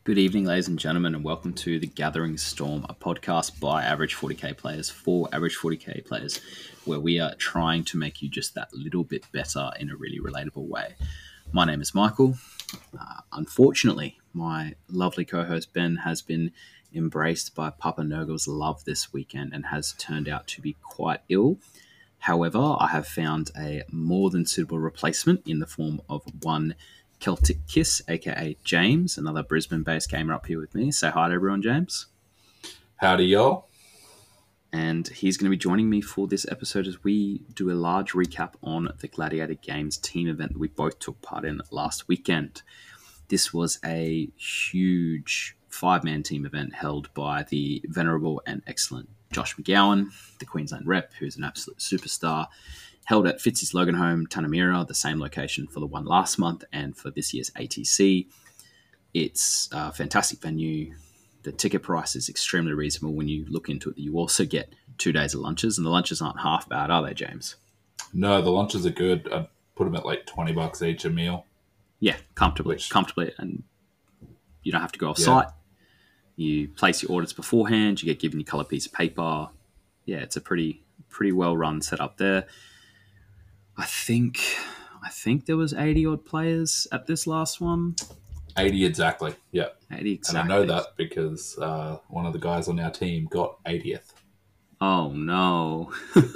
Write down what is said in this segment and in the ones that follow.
Good evening, ladies and gentlemen, and welcome to The Gathering Storm, a podcast by Average 40k players for Average 40k players, where we are trying to make you just that little bit better in a really relatable way. My name is Michael. Unfortunately, my lovely co-host Ben has been embraced by Papa Nurgle's love this weekend and has turned out to be quite ill. However, I have found a more than suitable replacement in the form of one Celtic Kiss, aka James, another Brisbane-based gamer up here with me. Say hi to everyone, James. Howdy, y'all. And he's going to be joining me for this episode as we do a large recap on the Gladiator Games team event that we both took part in last weekend. This was a huge 5-man team event held by the venerable and excellent Josh McGowan, the Queensland rep, who's an absolute superstar, held at Fitzy's Logan Home, Tanamera, the same location for the one last month and for this year's ATC. It's a fantastic venue. The ticket price is extremely reasonable when you look into it. You also get 2 days of lunches, and the lunches aren't half bad, are they, James? No, the lunches are good. I'd put them at like $20 each a meal. Yeah, comfortably, and you don't have to go off site. You place your orders beforehand. You get given your colour piece of paper. Yeah, it's a pretty well run setup there. I think there was 80 odd players at this last one. 80 exactly. Yeah, 80 exactly. And I know that because one of the guys on our team got 80th. Oh no.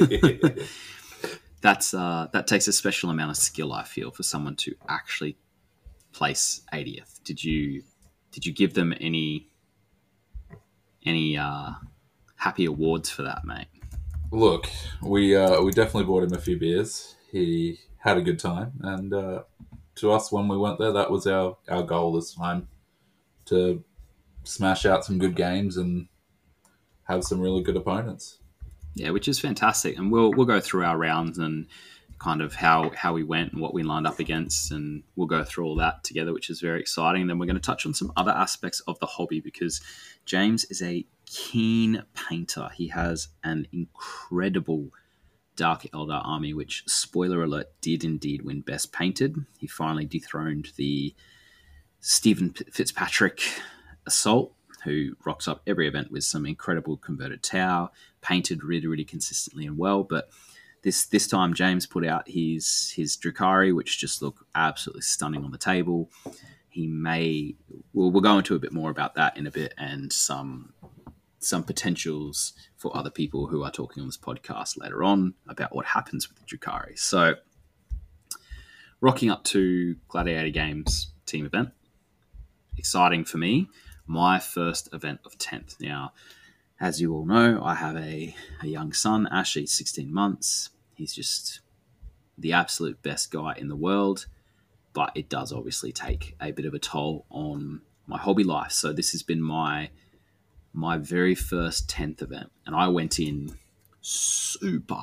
That takes a special amount of skill, I feel, for someone to actually place 80th. Did you give them any happy awards for that, mate? Look, we definitely bought him a few beers. He had a good time, and to us, when we went there, that was our goal this time, to smash out some good games and have some really good opponents. Yeah, which is fantastic, and we'll go through our rounds and kind of how we went and what we lined up against, and we'll go through all that together, which is very exciting. And then we're going to touch on some other aspects of the hobby because James is a keen painter. He has an incredible Dark Elder army, which, spoiler alert, did indeed win Best Painted. He finally dethroned the Stephen Fitzpatrick Assault, who rocks up every event with some incredible converted tower, painted really, really consistently and well. But this time, James put out his Drukhari, which just look absolutely stunning on the table. We'll go into a bit more about that in a bit, and some potentials for other people who are talking on this podcast later on about what happens with the Drukhari. So, rocking up to Gladiator Games team event. Exciting for me. My first event of 10th. Now, as you all know, I have a young son, Ash. He's 16 months. He's just the absolute best guy in the world, but it does obviously take a bit of a toll on my hobby life. So this has been my very first 10th event, and I went in super,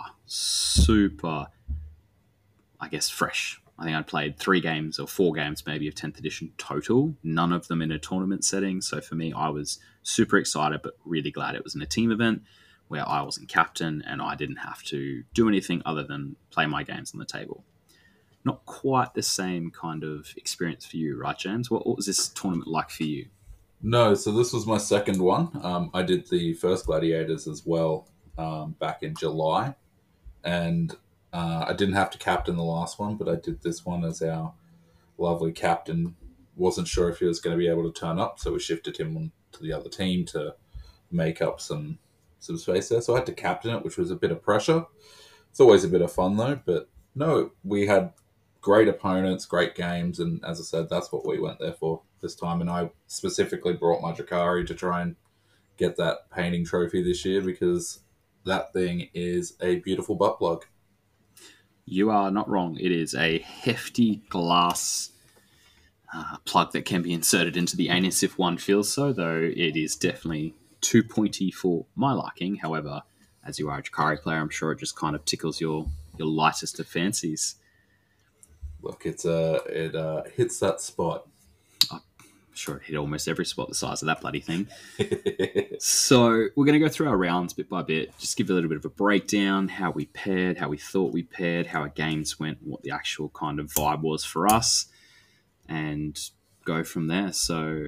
I guess, fresh. I think I'd played 3 games or 4 games maybe of 10th edition total, none of them in a tournament setting. So for me, I was super excited, but really glad it was in a team event where I wasn't captain and I didn't have to do anything other than play my games on the table. Not quite the same kind of experience for you, right, James? What was this tournament like for you? No, so this was my second one. I did the first Gladiators as well back in July, and I didn't have to captain the last one, but I did this one as our lovely captain. Wasn't sure if he was going to be able to turn up, so we shifted him to the other team to make up some space there. So I had to captain it, which was a bit of pressure. It's always a bit of fun though, but no, we had great opponents, great games, and as I said, that's what we went there for this time. And I specifically brought my Drukhari to try and get that painting trophy this year because that thing is a beautiful butt plug. You are not wrong. It is a hefty glass plug that can be inserted into the anus if one feels so, though it is definitely too pointy for my liking. However, as you are a Drukhari player, I'm sure it just kind of tickles your lightest of fancies. Look, it hits that spot. I'm sure it hit almost every spot the size of that bloody thing. So we're going to go through our rounds bit by bit, just give a little bit of a breakdown, how we paired, how we thought we paired, how our games went, what the actual kind of vibe was for us, and go from there. So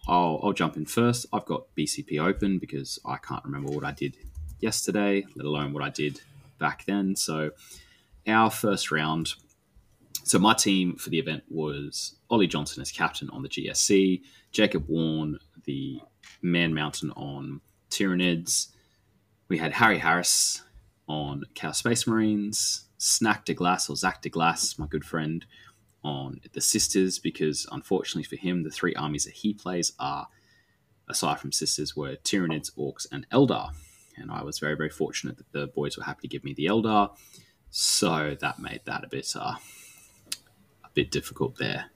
I'll jump in first. I've got BCP open because I can't remember what I did yesterday, let alone what I did back then. So our first round. So my team for the event was Ollie Johnson as captain on the GSC, Jacob Warne, the Man Mountain on Tyranids. We had Harry Harris on Chaos Space Marines, Snack DeGlass or Zach DeGlass, my good friend, on the Sisters, because unfortunately for him, the three armies that he plays are, aside from Sisters, were Tyranids, Orcs, and Eldar. And I was very, very fortunate that the boys were happy to give me the Eldar. So that made that a bit difficult there.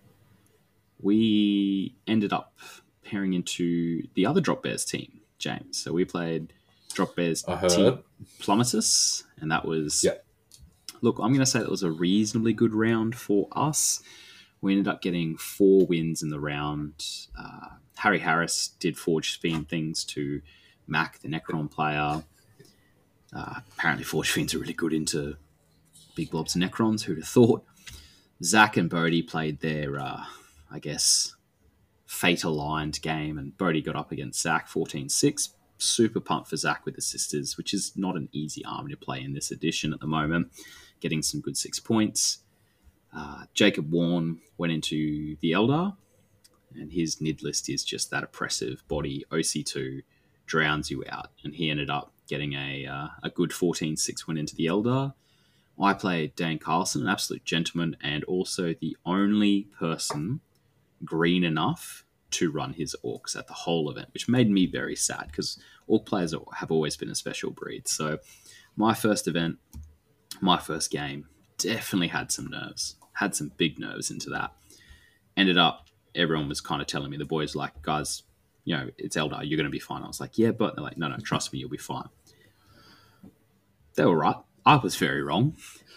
We ended up pairing into the other Drop Bears team, James. So we played Drop Bears team Plummetus, and that was... Yep. Look, I'm going to say that was a reasonably good round for us. We ended up getting 4 wins in the round. Harry Harris did Forge Fiend things to Mac, the Necron player. Apparently Forge Fiends are really good into big blobs of Necrons, who'd have thought. Zach and Bodie played their, I guess, fate-aligned game, and Bodie got up against Zach 14-6. Super pumped for Zach with the Sisters, which is not an easy army to play in this edition at the moment. Getting some good 6 points. Jacob Warne went into the Eldar, and his NID list is just that oppressive body. OC2 drowns you out, and he ended up getting a good 14-6 win into the Eldar. I played Dan Carlson, an absolute gentleman, and also the only person green enough to run his Orcs at the whole event, which made me very sad because Orc players have always been a special breed. So my first event, my first game, definitely had some nerves, had some big nerves into that. Ended up, everyone was kind of telling me, the boys were like, guys, it's Eldar, you're going to be fine. I was like, yeah, but they're like, no, trust me, you'll be fine. They were right. I was very wrong.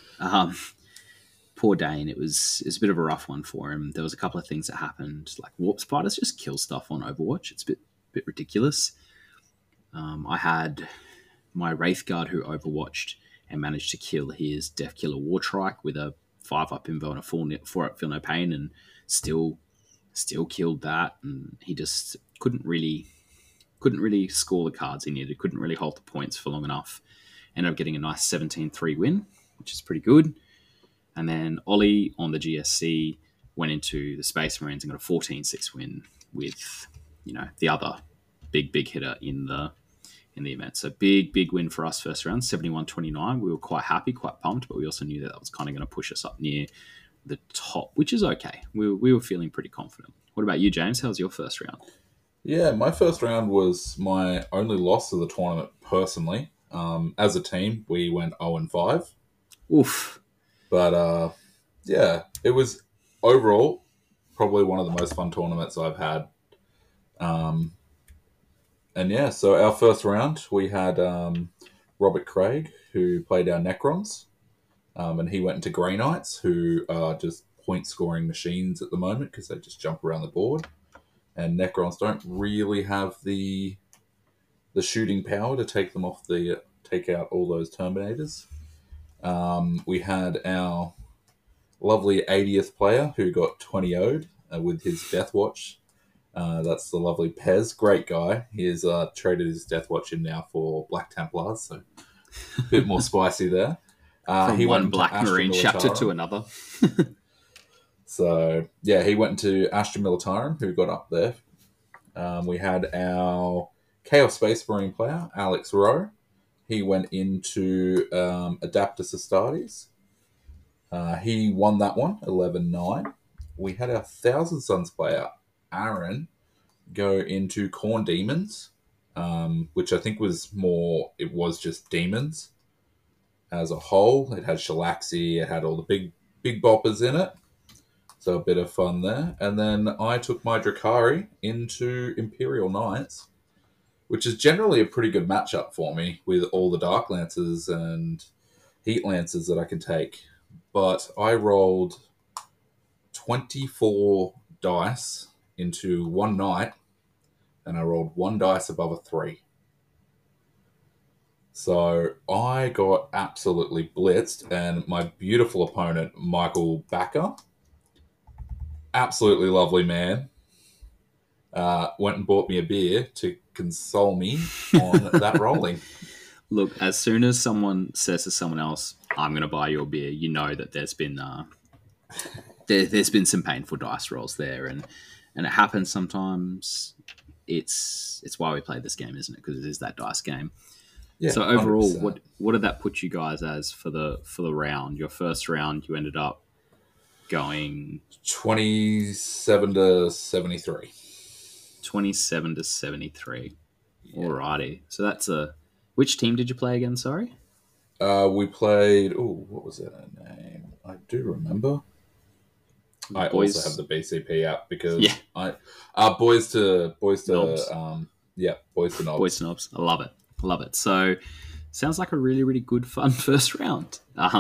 Poor Dane, it was a bit of a rough one for him. There was a couple of things that happened, like Warp Spiders just kill stuff on Overwatch. It's a bit ridiculous. I had my Wraithguard who Overwatched and managed to kill his Death Killer Wartrike with a 5-up invo and a 4-up Feel No Pain, and still killed that. And he just couldn't really score the cards he needed. Couldn't really hold the points for long enough. Ended up getting a nice 17-3 win, which is pretty good. And then Ollie on the GSC went into the Space Marines and got a 14-6 win with, the other big hitter in the event. So big win for us first round, 71-29. We were quite happy, quite pumped, but we also knew that was kind of going to push us up near the top, which is okay. We were feeling pretty confident. What about you, James? How was your first round? Yeah, my first round was my only loss of the tournament personally. As a team, we went 0-5. Oof. But, it was overall probably one of the most fun tournaments I've had. So our first round, we had Robert Craig, who played our Necrons. And he went into Grey Knights, who are just point-scoring machines at the moment because they just jump around the board. And Necrons don't really have the shooting power to take out all those Terminators. We had our lovely 80th player who got 20-0'd with his Death Watch. That's the lovely Pez. Great guy. He has traded his Death Watch in now for Black Templars, so a bit more spicy there. From he one Black Marine chapter to another. So, yeah, he went into Astra Militarum, who got up there. We had our Chaos Space Marine player, Alex Rowe. He went into Adaptus Astartes. He won that one, 11-9. We had our Thousand Suns player, Aaron, go into Khorne Demons, which I think it was just demons as a whole. It had Shalaxi, it had all the big boppers in it. So a bit of fun there. And then I took my Drakari into Imperial Knights, which is generally a pretty good matchup for me with all the Dark Lancers and Heat Lancers that I can take. But I rolled 24 dice into one knight, and I rolled one dice above a 3. So I got absolutely blitzed, and my beautiful opponent, Michael Backer, absolutely lovely man, went and bought me a beer to console me on that rolling. Look, as soon as someone says to someone else, "I'm going to buy you a beer," you know that there's been some painful dice rolls there, and it happens sometimes. It's why we play this game, isn't it? Because it is that dice game. Yeah, So overall, 100%. what did that put you guys as for the round? Your first round, you ended up going 27 to 73. 27 to 73. Yeah. Alrighty. So that's a. Which team did you play again? Sorry. We played. Oh, what was their name? I do remember. I also have Boys. the BCP app Yeah. because boys Knobs. to yeah, boys to Boy knobs. snobs. I love it. I love it. So sounds like a really, really good fun first round.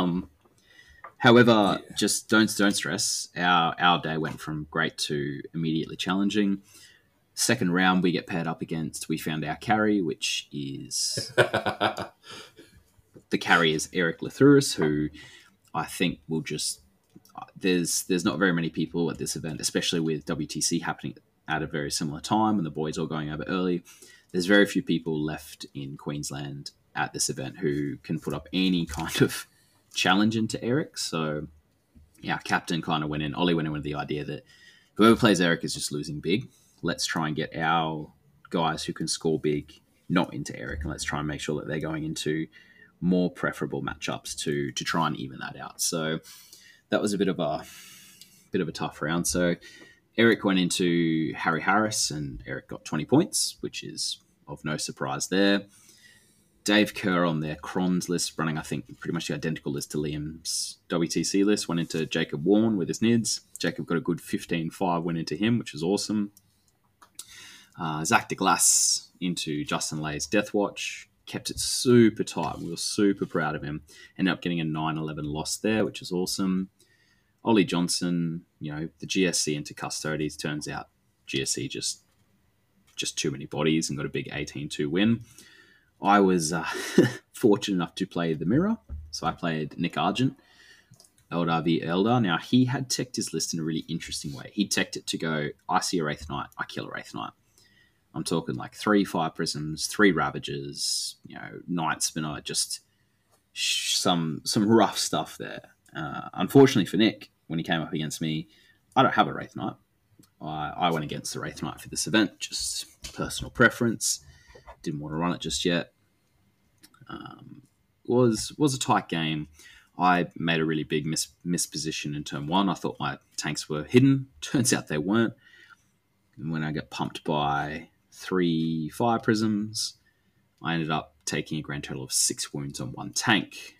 However, Yeah. just don't stress. Our day went from great to immediately challenging. Second round, we get paired up against. We found our carry, which is the carry is Eric Lathuris, who I think will just. There's not very many people at this event, especially with WTC happening at a very similar time and the boys all going over early. There's very few people left in Queensland at this event who can put up any kind of challenge into Eric. So yeah, captain kind of went in. Ollie went in with the idea that whoever plays Eric is just losing big. Let's try and get our guys who can score big not into Eric, and let's try and make sure that they're going into more preferable matchups to try and even that out. So that was a bit of a tough round. So Eric went into Harry Harris, and Eric got 20 points, which is of no surprise there. Dave Kerr on their Crons list, running, I think, pretty much the identical list to Liam's WTC list, went into Jacob Warren with his NIDS. Jacob got a good 15-5 went into him, which is awesome. Zach DeGlass into Justin Lay's Death Watch. Kept it super tight. We were super proud of him. Ended up getting a 9-11 loss there, which is awesome. Ollie Johnson, the GSC into Custodies. Turns out GSC just too many bodies and got a big 18-2 win. I was fortunate enough to play the Mirror, so I played Nick Argent, Eldar v Eldar. Now, he had teched his list in a really interesting way. He teched it to go, I see a Wraith Knight, I kill a Wraith Knight. I'm talking like 3 Fire Prisms, 3 Ravagers, Night Spinner, just some rough stuff there. Unfortunately for Nick, when he came up against me, I don't have a Wraith Knight. I went against the Wraith Knight for this event, just personal preference. Didn't want to run it just yet. Was a tight game. I made a really big misposition in turn 1. I thought my tanks were hidden. Turns out they weren't. And when I got pumped by 3 Fire Prisms, I ended up taking a grand total of 6 wounds on 1 tank.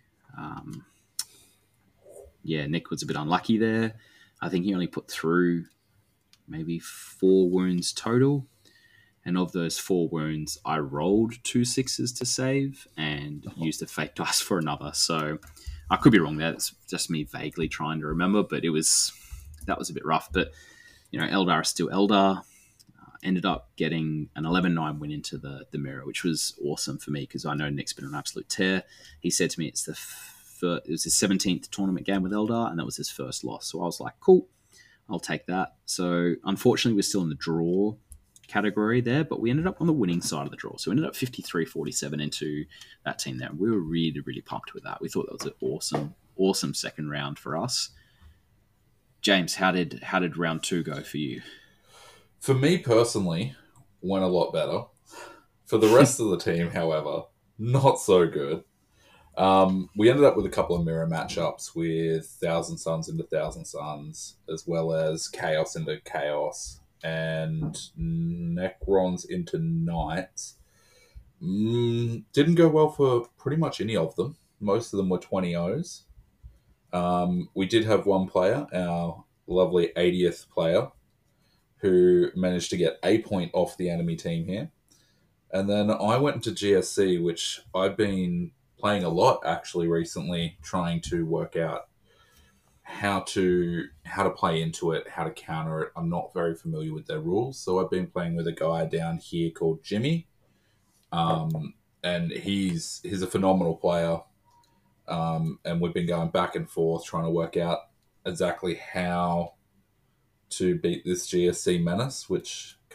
Nick was a bit unlucky there. I think he only put through maybe 4 wounds total. And of those 4 wounds, I rolled 2 6s to save and used a fake dice for another. So I could be wrong there. It's just me vaguely trying to remember, but that was a bit rough. But, Eldar is still Eldar. Ended up getting an 11-9 win into the Mirror, which was awesome for me because I know Nick's been on an absolute tear. He said to me it was his 17th tournament game with Eldar, and that was his first loss. So I was like, cool, I'll take that. So unfortunately, we're still in the draw category there, but we ended up on the winning side of the draw. So we ended up 53-47 into that team there. And we were really, really pumped with that. We thought that was an awesome, awesome second round for us. James, how did round 2 go for you? For me personally, went a lot better. For the rest of the team, however, not so good. We ended up with a couple of mirror matchups with Thousand Suns into Thousand Suns, as well as Chaos into Chaos, and Necrons into Knights. Didn't go well for pretty much any of them. Most of them were 20-0s. We did have one player, our lovely 80th player, who managed to get a point off the enemy team here. And then I went into GSC, which I've been playing a lot actually recently, trying to work out how to play into it, how to counter it. I'm not very familiar with their rules, so I've been playing with a guy down here called Jimmy, and he's a phenomenal player. And we've been going back and forth trying to work out exactly how to beat this GSC menace, which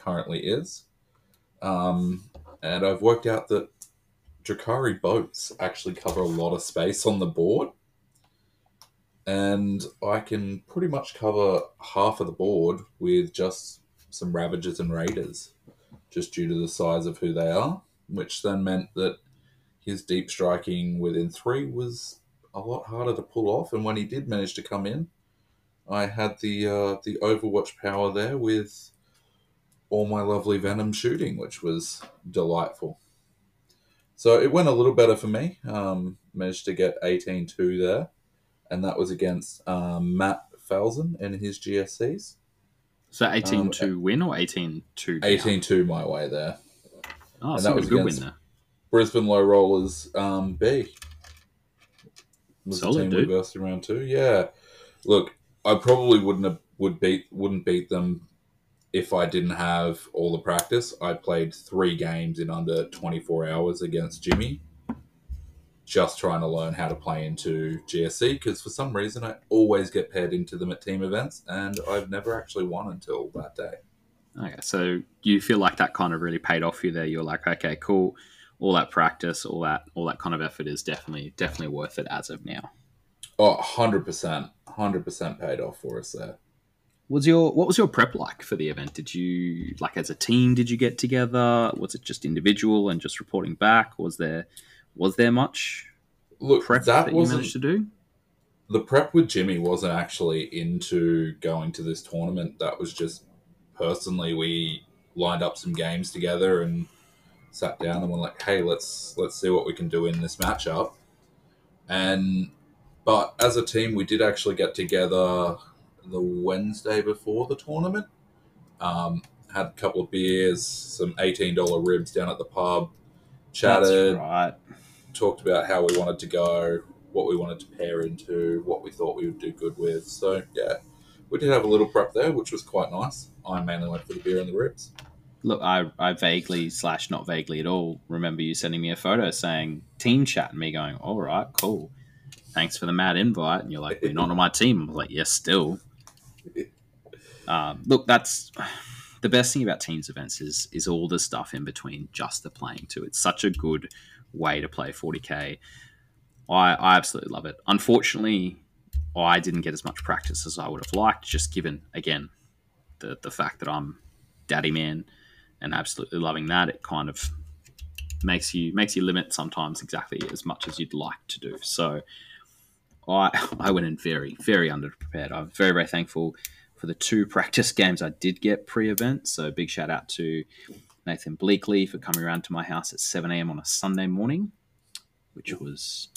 currently is. And I've worked out that Drakari boats actually cover a lot of space on the board. And I can pretty much cover half of the board with just some Ravagers and Raiders, just due to the size of who they are, which then meant that his deep striking within 3 was a lot harder to pull off. And when he did manage to come in, I had the Overwatch power there with all my lovely Venom shooting, which was delightful. So it went a little better for me. Managed to get 18-2 there, and that was against Matt Falzon in his GSCs. So 18-2 win or 18-2 down? 18-2 my way there. Oh, and so that was a good against win there. Brisbane Low Rollers B. Was Solid, the team dude. we versed in round 2. Yeah. Look, I probably wouldn't beat them if I didn't have all the practice. I played 3 games in under 24 hours against Jimmy, just trying to learn how to play into GSC, because for some reason I always get paired into them at team events, and I've never actually won until that day. Okay, so you feel like that kind of really paid off for you there. You're like, okay, cool. All that practice, all that kind of effort is definitely worth it as of now. Oh, 100% paid off for us there. What was your prep like for the event? Did you, like, as a team, did you get together? Was it just individual and just reporting back? Was there much prep that you managed to do? The prep with Jimmy wasn't actually into going to this tournament. That was just personally, we lined up some games together and sat down and were like, hey, let's see what we can do in this matchup. But as a team, we did actually get together the Wednesday before the tournament. Had a couple of beers, some $18 ribs down at the pub, chatted, That's right. Talked about how we wanted to go, what we wanted to pair into, what we thought we would do good with. So, yeah, we did have a little prep there, which was quite nice. I mainly went for the beer and the ribs. Look, I vaguely / not vaguely at all remember you sending me a photo saying team chat and me going, all right, cool. Thanks for the mad invite. And you're like, you're not on my team. I was like, yes, still. Look, that's the best thing about teams events is all the stuff in between just the playing too. It's such a good way to play 40K. I absolutely love it. Unfortunately, I didn't get as much practice as I would have liked, just given, again, the fact that I'm daddy man and absolutely loving that. It kind of makes you limit sometimes exactly as much as you'd like to do. So I went in very, very underprepared. I'm very, very thankful for the 2 practice games I did get pre-event. So big shout out to Nathan Bleakley for coming around to my house at 7 a.m. on a Sunday morning, which was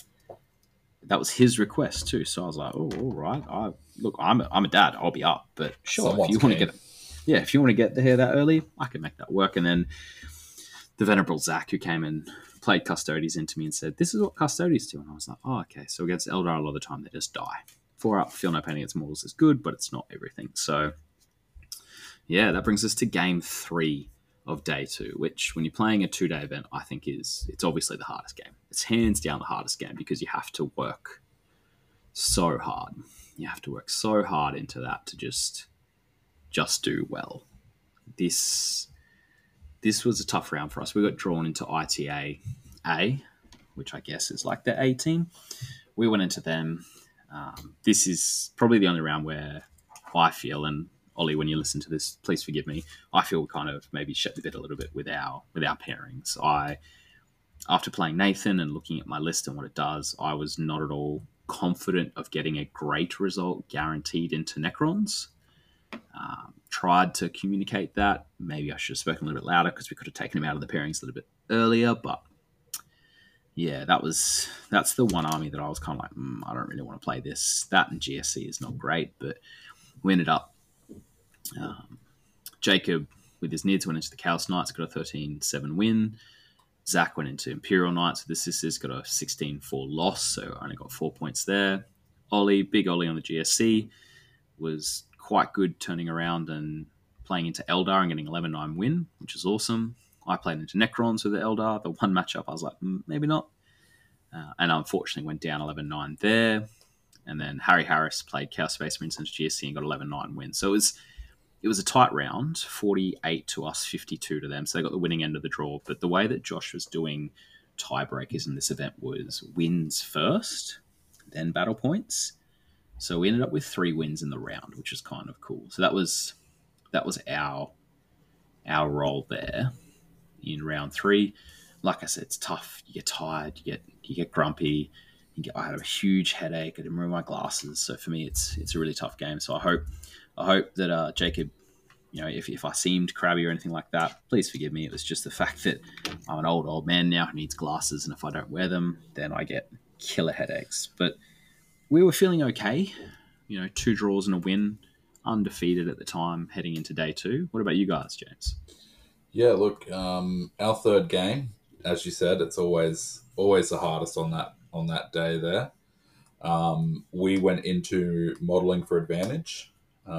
his request too. So I was like, oh, all right. I'm a dad. I'll be up, but sure, if you want to get there that early, I can make that work. And then the venerable Zach, who came and played Custodes into me and said, this is what Custodes do. And I was like, oh, okay. So against Eldar, a lot of the time they just die. 4 up, feel no pain against mortals is good, but it's not everything. So yeah, that brings us to game 3 of day 2, which when you're playing a 2-day event, I think it's obviously the hardest game. It's hands down the hardest game because you have to work so hard. You have to work so hard into that to just do well. This was a tough round for us. We got drawn into ITA A, which I guess is like the A team. We went into them. This is probably the only round where I feel, and Ollie, when you listen to this, please forgive me, I feel kind of maybe shut the bed a little bit with our pairings. After playing Nathan and looking at my list and what it does, I was not at all confident of getting a great result guaranteed into Necrons. Tried to communicate that. Maybe I should have spoken a little bit louder because we could have taken him out of the pairings a little bit earlier, but yeah, that's the one army that I was kind of like, I don't really want to play this. That and GSC is not great, but we ended up Jacob with his Nids went into the Chaos Knights, got a 13-7 win. Zach went into Imperial Knights with the Sisters, got a 16-4 loss, so only got 4 points there. Big Ollie on the GSC was quite good, turning around and playing into Eldar and getting 11-9 win, which is awesome. I played into Necrons with the Eldar. The one matchup, I was like, maybe not. And unfortunately went down 11-9 there. And then Harry Harris played Chaos Space Marines into GSC and got 11-9 win. So it was a tight round, 48 to us, 52 to them. So they got the winning end of the draw. But the way that Josh was doing tiebreakers in this event was wins first, then battle points. So we ended up with 3 wins in the round, which is kind of cool. So that was our role there in round 3. Like I said, it's tough. You get tired, you get grumpy. I had a huge headache. I didn't remove my glasses. So for me, it's a really tough game. So I hope that Jacob, if I seemed crabby or anything like that, please forgive me. It was just the fact that I'm an old man now who needs glasses, and if I don't wear them, then I get killer headaches. But we were feeling okay. 2 draws and a win, undefeated at the time, heading into day 2. What about you guys, James? Yeah, look, our third game, as you said, it's always the hardest on that day there. We went into modelling for advantage.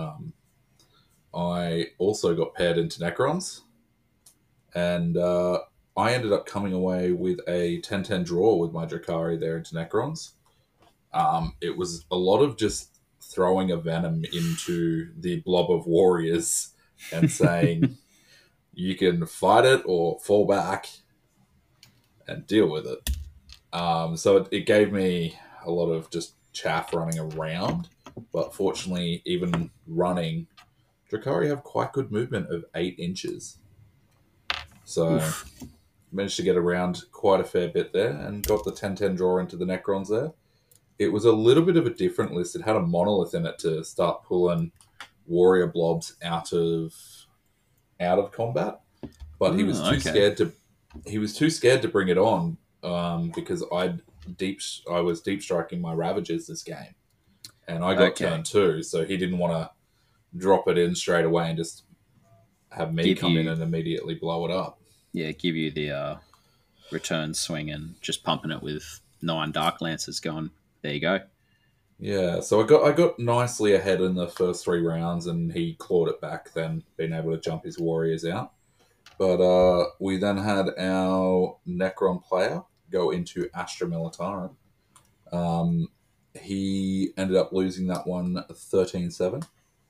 I also got paired into Necrons, and I ended up coming away with a 10-10 draw with my Drakari there into Necrons. It was a lot of just throwing a venom into the blob of warriors and saying, you can fight it or fall back and deal with it. So it gave me a lot of just chaff running around, but fortunately, even running, Drakari have quite good movement of 8 inches. So managed to get around quite a fair bit there and got the 10-10 draw into the Necrons there. It was a little bit of a different list. It had a monolith in it to start pulling warrior blobs out of combat, but he was too scared to bring it on because I was deep striking my Ravagers this game, and I got turn 2, so he didn't want to drop it in straight away and just have me come in and immediately blow it up. Yeah, give you the return swing and just pumping it with 9 Dark Lancers going, there you go. Yeah, so I got nicely ahead in the first 3 rounds, and he clawed it back, then being able to jump his warriors out. But we then had our Necron player go into Astra Militarum. He ended up losing that one 13-7.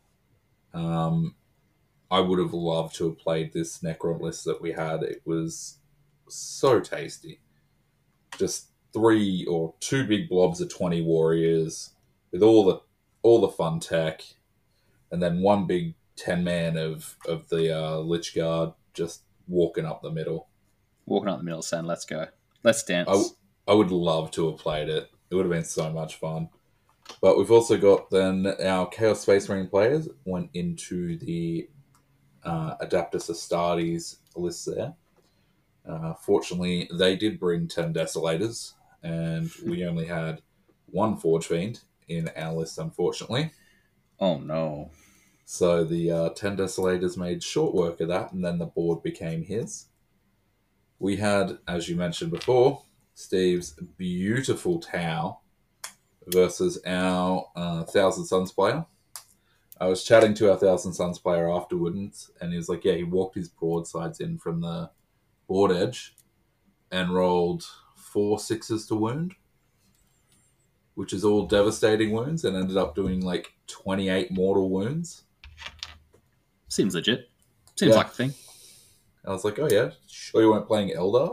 I would have loved to have played this Necron list that we had. It was so tasty. Just 3 or 2 big blobs of 20 warriors with all the fun tech, and then 1 big 10-man of the Lich Guard just walking up the middle. Saying, let's go. Let's dance. I would love to have played it. It would have been so much fun. But we've also got then our Chaos Space Marine players went into the Adaptus Astartes list there. Fortunately, they did bring 10 Desolators, and we only had 1 Forge Fiend in our list, unfortunately. Oh, no. So the 10 Desolators made short work of that, and then the board became his. We had, as you mentioned before, Steve's beautiful Tau versus our Thousand Suns player. I was chatting to our Thousand Suns player afterwards, and he was like, yeah, he walked his broadsides in from the board edge and rolled 4 6s to wound, which is all devastating wounds, and ended up doing like 28 mortal wounds. Seems legit. Seems like a thing. I was like, oh yeah, sure you weren't playing Eldar?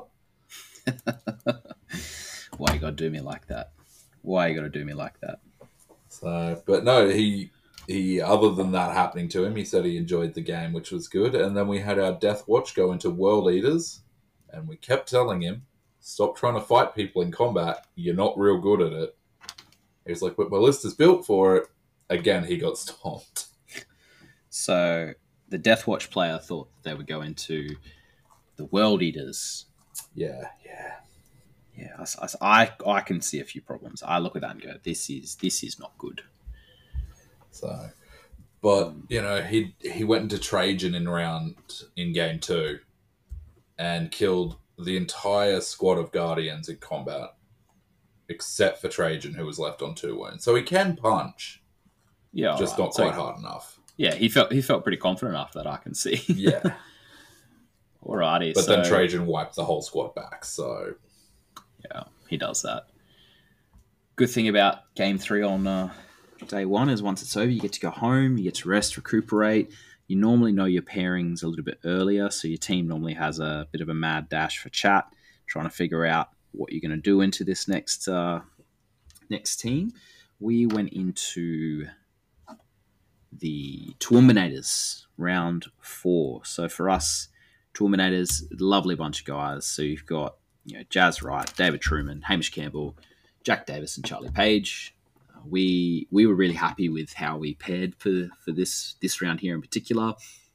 Why you gotta do me like that? So, but no, he other than that happening to him, he said he enjoyed the game, which was good. And then we had our Death Watch go into World Eaters, and we kept telling him, stop trying to fight people in combat. You're not real good at it. He was like, but my list is built for it. Again, he got stomped. So the Death Watch player thought they would go into the World Eaters. Yeah. I can see a few problems. I look at that and go, this is not good. So, but he went into Trajan in game 2, and killed the entire squad of Guardians in combat, except for Trajan, who was left on 2 wounds. So he can punch, just not quite hard enough. Yeah, he felt pretty confident after that, I can see. Yeah. Alrighty. But then Trajan wiped the whole squad back, so... Yeah, he does that. Good thing about Game 3 on day 1 is once it's over, you get to go home, you get to rest, recuperate, you normally know your pairings a little bit earlier, so your team normally has a bit of a mad dash for chat, trying to figure out what you're going to do into this next team. We went into the Terminators round 4. So for us, Terminators, lovely bunch of guys. So you've got Jazz Wright, David Truman, Hamish Campbell, Jack Davis, and Charlie Page. We were really happy with how we paired for this round here in particular.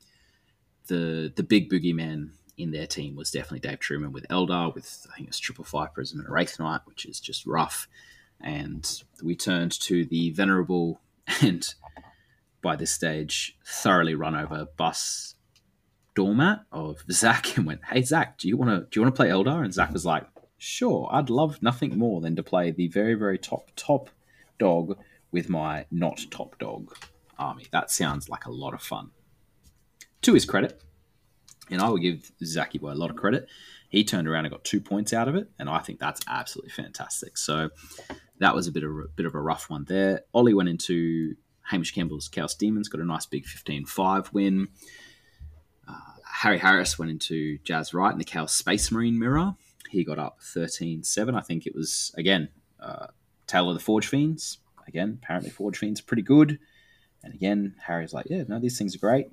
The big boogeyman in their team was definitely Dave Truman with Eldar, with I think it's 555 Prism and Wraith Knight, which is just rough. And we turned to the venerable and by this stage thoroughly run over bus doormat of Zach and went, "Hey Zach, do you want to play Eldar?" And Zach was like, "Sure, I'd love nothing more than to play the very, very top dog with my not top dog army. That sounds like a lot of fun." To his credit, and I will give Zachy Boy a lot of credit, he turned around and got 2 points out of it, and I think that's absolutely fantastic. So that was a bit of a rough one there. Ollie went into Hamish Campbell's Chaos Demons, got a nice big 15-5 win. Harry Harris went into Jazz Wright in the Chaos Space Marine Mirror. He got up 13-7. I think it was, again, Tale of the Forge Fiends. Again, apparently Forge Fiends are pretty good. And again, Harry's like, yeah, no, these things are great.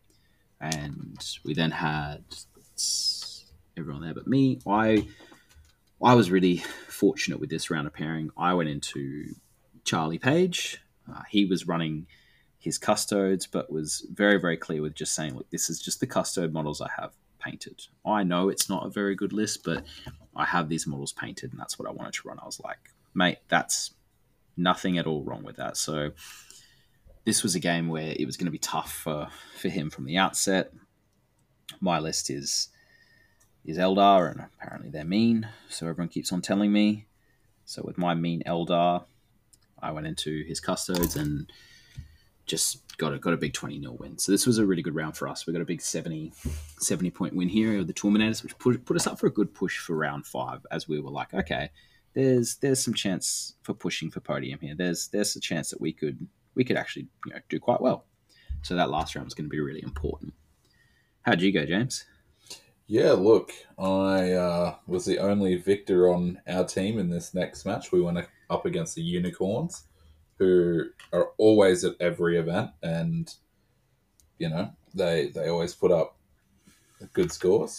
And we then had everyone there but me. I was really fortunate with this round of pairing. I went into Charlie Page. He was running his custodes, but was very, very clear with just saying, look, this is just the custode models I have painted. I know it's not a very good list, but I have these models painted, and that's what I wanted to run. I was like, mate, that's nothing at all wrong with that. So this was a game where it was going to be tough for him from the outset. My list is Eldar, and apparently they're mean, so everyone keeps on telling me. So with my mean Eldar, I went into his custodes and just got a big 20-0 win. So this was a really good round for us. We got a big 70 point win here of the Terminators, which put us up for a good push for round 5, as we were like, okay, there's some chance for pushing for podium here. There's a chance that we could actually do quite well. So that last round was going to be really important. How'd you go, James? Yeah, look, I was the only victor on our team in this next match. We went up against the Unicorns, who are always at every event, and they always put up good scores.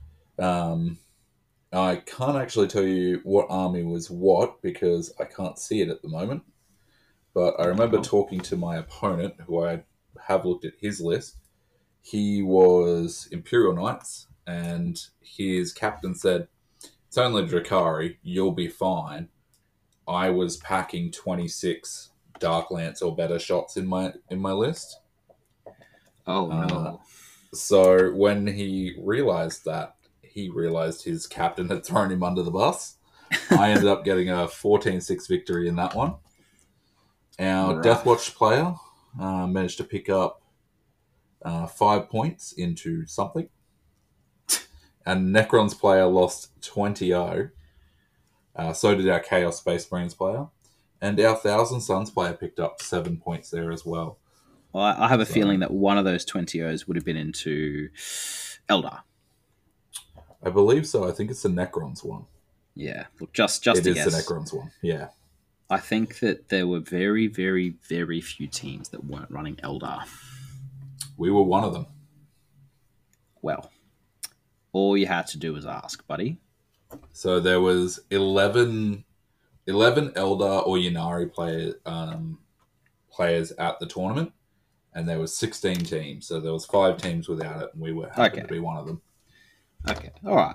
I can't actually tell you what army was what because I can't see it at the moment. But I remember talking to my opponent, who I have looked at his list. He was Imperial Knights, and his captain said, "It's only Drakari, you'll be fine." I was packing 26 Dark Lance or better shots in my list. Oh no! So when he realized that, he realized his captain had thrown him under the bus. I ended up getting a 14-6 victory in that one. Our Deathwatch player managed to pick up 5 points into something. And Necron's player lost 20-0. So did our Chaos Space Marines player. And our Thousand Suns player picked up 7 points there as well. Well, I have a feeling that one of those 20-0s would have been into Eldar. I believe so. I think it's the Necrons one. Yeah, look, just it is the Necrons one. Yeah. I think that there were very, very, very few teams that weren't running Eldar. We were one of them. Well, all you had to do was ask, buddy. So there was 11 Eldar or Ynnari players at the tournament, and there was 16 teams. So there was 5 teams without it, and we were happy to be one of them. Okay, all right.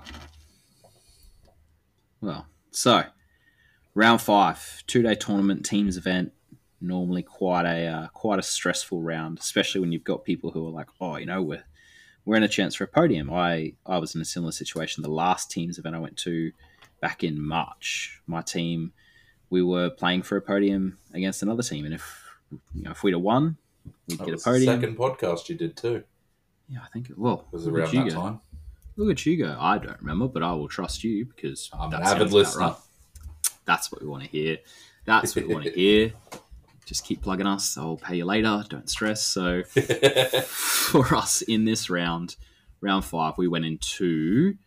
Well, so round 5, 2-day tournament, teams event. Normally quite a stressful round, especially when you've got people who are like, oh, we're in a chance for a podium. I was in a similar situation. The last teams event I went to back in March, my team, we were playing for a podium against another team, and if we'd have won, we'd get a podium. The second podcast you did too. Yeah, I think it was around that time. Look at you go. I don't remember, but I will trust you because I'm an avid listener. Right. That's what we want to hear. That's what we want to hear. Just keep plugging us. I'll pay you later. Don't stress. So for us in this round 5, we went into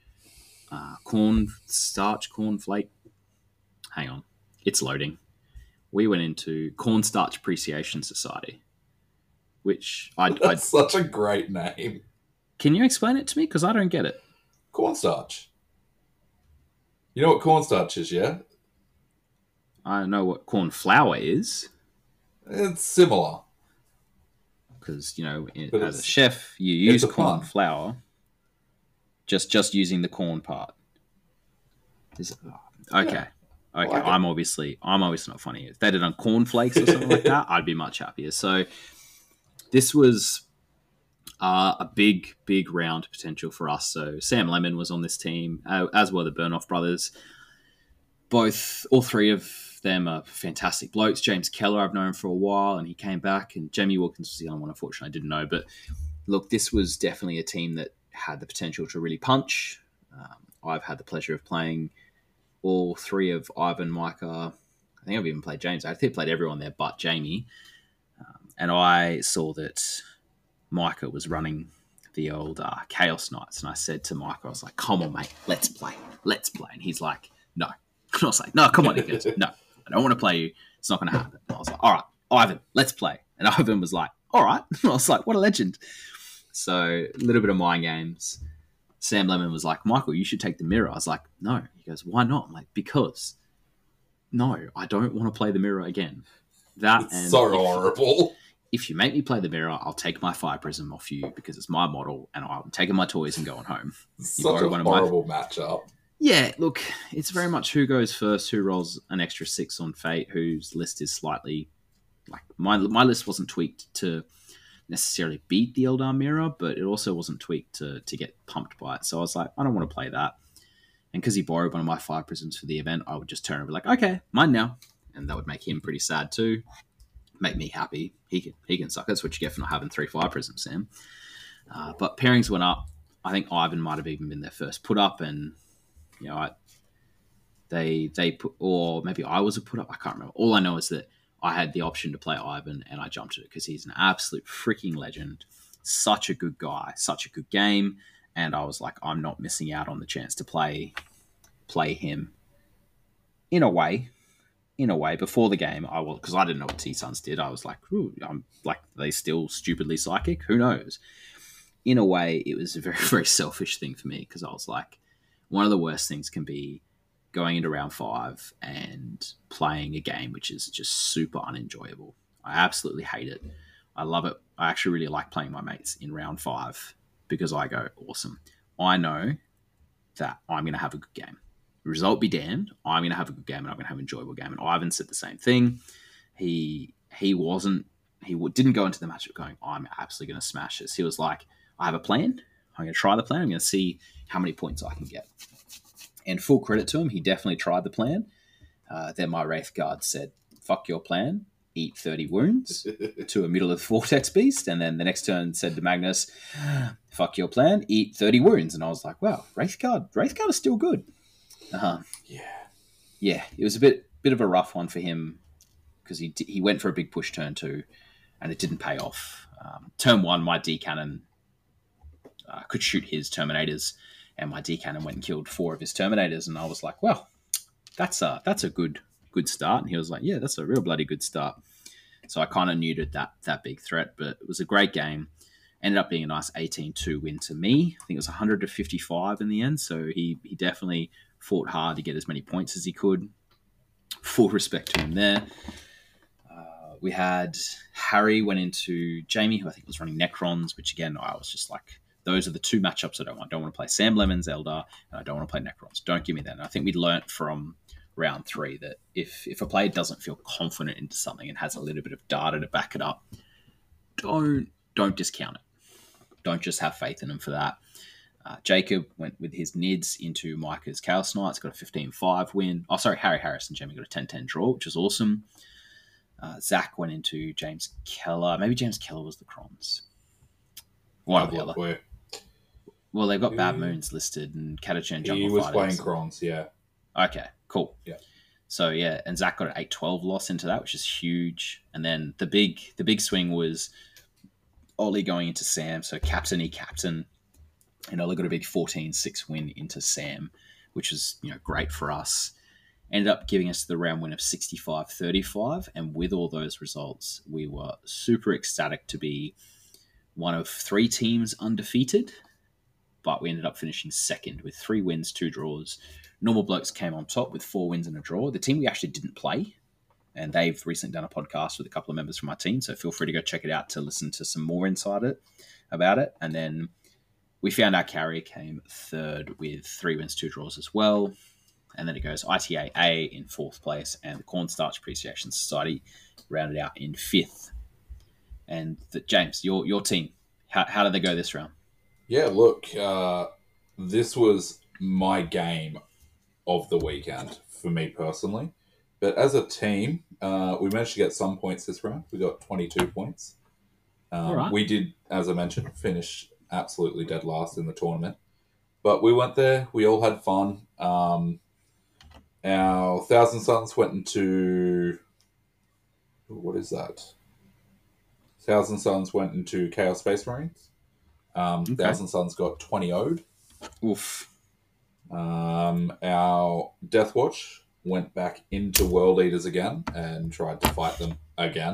cornflake. Hang on. It's loading. We went into Cornstarch Appreciation Society, which That's such a great name. Can you explain it to me? Because I don't get it. Cornstarch. You know what cornstarch is, yeah? I know what corn flour is. It's similar. Because, as a chef, you use corn flour. Just using the corn part. Okay. Yeah, Okay. like I'm obviously not funny. If they'd done cornflakes or something like that, I'd be much happier. So this was a big round potential for us. So Sam Lemon was on this team, as were the Burnoff brothers. All three of them are fantastic blokes. James Keller, I've known for a while, and he came back. And Jamie Wilkins was the other one, unfortunately, I didn't know. But look, this was definitely a team that had the potential to really punch. I've had the pleasure of playing all three of Ivan, Micah. I think I've even played James. I think I played everyone there but Jamie. And I saw that Micah was running the old Chaos Knights. And I said to Micah, I was like, come on, mate, let's play. And he's like, no. And I was like, no, come on. He goes, no, I don't want to play you. It's not going to happen. And I was like, all right, Ivan, let's play. And Ivan was like, all right. And I was like, what a legend. So a little bit of mind games. Sam Lemon was like, Michael, you should take the mirror. I was like, no. He goes, why not? I'm like, because no, I don't want to play the mirror again. It's so horrible. If you make me play the mirror, I'll take my Fire Prism off you because it's my model and I'm taking my toys and going home. Such a horrible matchup. Yeah, look, it's very much who goes first, who rolls an extra 6 on Fate, whose list is slightly... like my list wasn't tweaked to necessarily beat the Eldar Mirror, but it also wasn't tweaked to get pumped by it. So I was like, I don't want to play that. And because he borrowed one of my Fire Prisms for the event, I would just turn and be like, okay, mine now. And that would make him pretty sad too. Make me happy. He can suck. That's what you get for not having 3 Fire Prisms, Sam. But pairings went up. I think Ivan might have even been their first put up, and they put, or maybe I was a put up. I can't remember. All I know is that I had the option to play Ivan, and I jumped at it because he's an absolute freaking legend. Such a good guy, such a good game, and I was like, I'm not missing out on the chance to play him. In a way, before the game, because I didn't know what T-Suns did. I was like, ooh, I'm like, they still stupidly psychic? Who knows? In a way, it was a very, very selfish thing for me because I was like, one of the worst things can be going into round 5 and playing a game which is just super unenjoyable. I absolutely hate it. I love it. I actually really like playing my mates in round 5 because I go, awesome. I know that I'm going to have a good game. Result be damned, I'm going to have a good game and I'm going to have an enjoyable game. And Ivan said the same thing. He didn't go into the matchup going, I'm absolutely going to smash this. He was like, I have a plan. I'm going to try the plan. I'm going to see how many points I can get. And full credit to him, he definitely tried the plan. Then my Wraith Guard said, fuck your plan, eat 30 wounds to a middle of the Vortex Beast. And then the next turn said to Magnus, fuck your plan, eat 30 wounds. And I was like, wow, Wraith Guard is still good. Yeah, it was a bit of a rough one for him because he went for a big push turn 2 and it didn't pay off. Turn 1, my D-Cannon could shoot his Terminators, and my D-Cannon went and killed 4 of his Terminators, and I was like, well, that's a good start. And he was like, yeah, that's a real bloody good start. So I kind of neutered that big threat, but it was a great game. Ended up being a nice 18-2 win to me. I think it was 100-55 in the end, so he definitely fought hard to get as many points as he could. Full respect to him there. We had Harry went into Jamie, who I think was running Necrons, which again, I was just like, those are the 2 matchups I don't want. I don't want to play Sam Lemon's Eldar, and I don't want to play Necrons. Don't give me that. And I think we learnt from round 3 that if a player doesn't feel confident into something and has a little bit of data to back it up, don't discount it. Don't just have faith in him for that. Jacob went with his Nids into Micah's Chaos Knights, got a 15-5 win. Oh, sorry, Harry Harris and Jamie got a 10-10 draw, which is awesome. Zach went into James Keller. Maybe James Keller was the Crons. One or the other. Well, they've got Bad Moons listed and Catachan Jungle Fighters. He was playing Crons, yeah. Okay, cool. Yeah. So yeah, and Zach got an 8-12 loss into that, which is huge. And then the big swing was Ollie going into Sam. So captain. And Ollie got a big 14-6 win into Sam, which was great for us. Ended up giving us the round win of 65-35. And with all those results, we were super ecstatic to be one of 3 teams undefeated. But we ended up finishing second with 3 wins, 2 draws. Normal Blokes came on top with 4 wins and a draw. The team we actually didn't play, and they've recently done a podcast with a couple of members from our team, so feel free to go check it out to listen to some more about it. And then we found our carrier came third with 3 wins, 2 draws as well. And then it goes ITA A in 4th place, and the Cornstarch Appreciation Society rounded out in 5th. And James, your team, how did they go this round? Yeah, look, this was my game of the weekend for me personally. But as a team, we managed to get some points this round. We got 22 points. Right. We did, as I mentioned, finish absolutely dead last in the tournament. But we went there. We all had fun. Our Thousand Suns went into... What is that? Thousand Suns went into Chaos Space Marines. Okay. Thousand Suns got 20 owed. Oof. Our Death Watch went back into World Eaters again and tried to fight them again.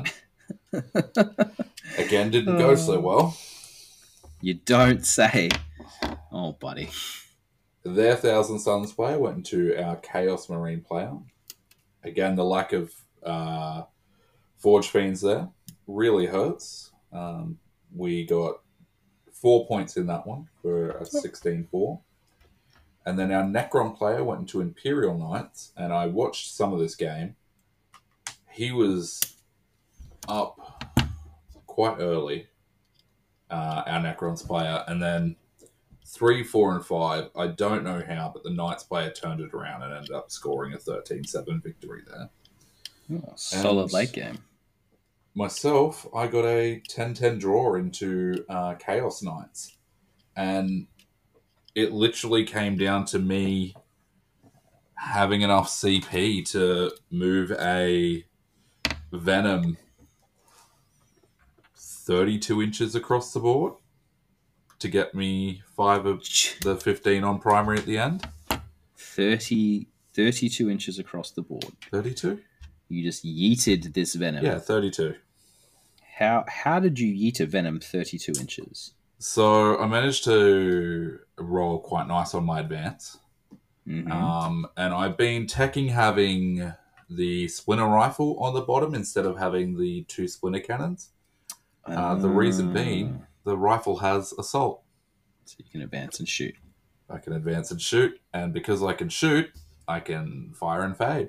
Again, didn't go so well. You don't say. Oh, buddy. Their Thousand Suns player went into our Chaos Marine player. Again, the lack of Forge Fiends there really hurts. We got 4 points in that one for a 16-4. And then our Necron player went into Imperial Knights, and I watched some of this game. He was up quite early, our Necron's player, and then 3, 4, and 5. I don't know how, but the Knights player turned it around and ended up scoring a 13-7 victory there. Oh, solid late game. Myself, I got a 10-10 draw into Chaos Knights. And it literally came down to me having enough CP to move a Venom 32 inches across the board to get me 5 of the 15 on primary at the end. 32 inches across the board. 32? You just yeeted this Venom. Yeah, 32. How did you yeet a Venom 32 inches? So I managed to roll quite nice on my advance. Mm-hmm. And I've been teching having the Splinter Rifle on the bottom instead of having the 2 Splinter Cannons. The reason being, the rifle has assault. So you can advance and shoot. I can advance and shoot, and because I can shoot, I can fire and fade.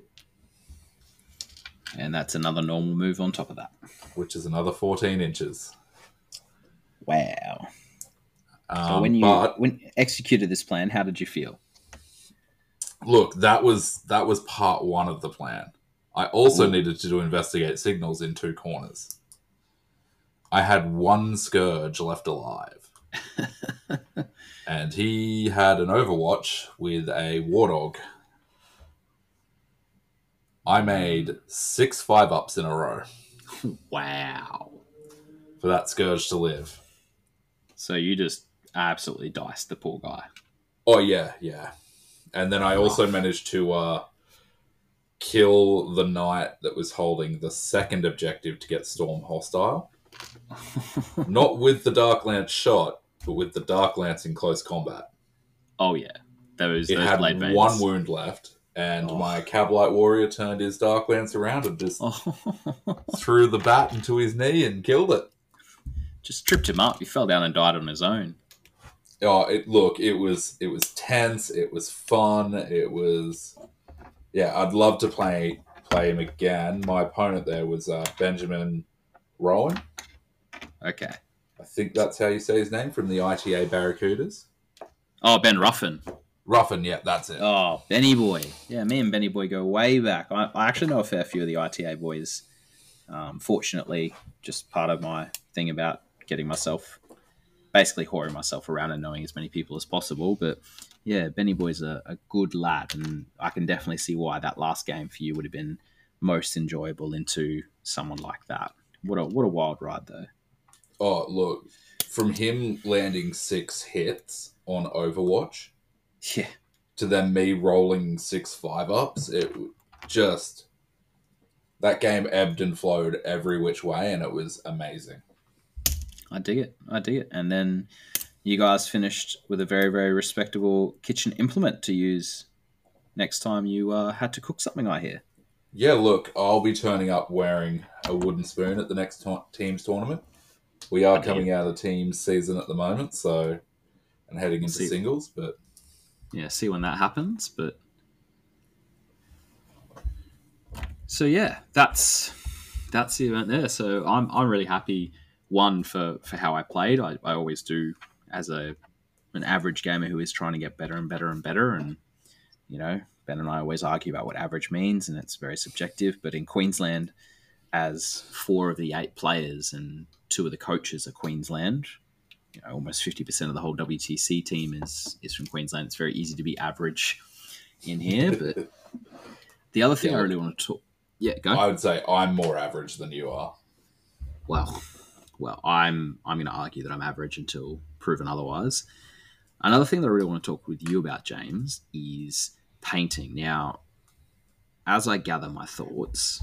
And that's another normal move on top of that. Which is another 14 inches. Wow. So when you executed this plan, how did you feel? Look, that was part 1 of the plan. I also needed to investigate signals in 2 corners. I had 1 Scourge left alive. And he had an Overwatch with a War Dog. I made 6 5-ups in a row. Wow. For that Scourge to live. So you just absolutely diced the poor guy. Oh, yeah. And then I also managed to kill the knight that was holding the second objective to get Storm hostile. Not with the Dark Lance shot, but with the Dark Lance in close combat. Oh, yeah. Those had blade veins. 1 wound left, and my Cabalite Warrior turned his Dark Lance around and just threw the bat into his knee and killed it. Just tripped him up. He fell down and died on his own. Oh, it was tense. It was fun. It was... Yeah, I'd love to play him again. My opponent there was Benjamin Rowan. Okay. I think that's how you say his name, from the ITA Barracudas. Oh, Ben Ruffin. Ruffin, yeah, that's it. Oh, Benny Boy. Yeah, me and Benny Boy go way back. I actually know a fair few of the ITA boys. Fortunately, just part of my thing about getting myself, basically whoring myself around and knowing as many people as possible. But Yeah, Benny Boy's a good lad, and I can definitely see why that last game for you would have been most enjoyable into someone like that. What a wild ride though. Oh, look, from him landing 6 hits on Overwatch Yeah, to then me rolling 6 5-ups, it just that game ebbed and flowed every which way, and it was amazing. I dig it. I dig it. And then you guys finished with a very, very respectable kitchen implement to use next time you had to cook something, I hear. Yeah, look, I'll be turning up wearing a wooden spoon at the next team's tournament. We are I dig coming it. out of teams season at the moment, so and heading We'll into see. singles, but Yeah, see when that happens. But so yeah, that's the event there. So I'm really happy. One for how I played. I always do as an average gamer who is trying to get better and better and better. And you know, Ben and I always argue about what average means, and it's very subjective. But in Queensland, as 4 of the 8 players and 2 of the coaches are Queensland, you know, almost 50% of the whole WTC team is from Queensland. It's very easy to be average in here. But the other thing I yeah, really want to talk, yeah, go. I would say I'm more average than you are. Well, I'm going to argue that I'm average until proven otherwise. Another thing that I really want to talk with you about, James, is painting. Now, as I gather my thoughts,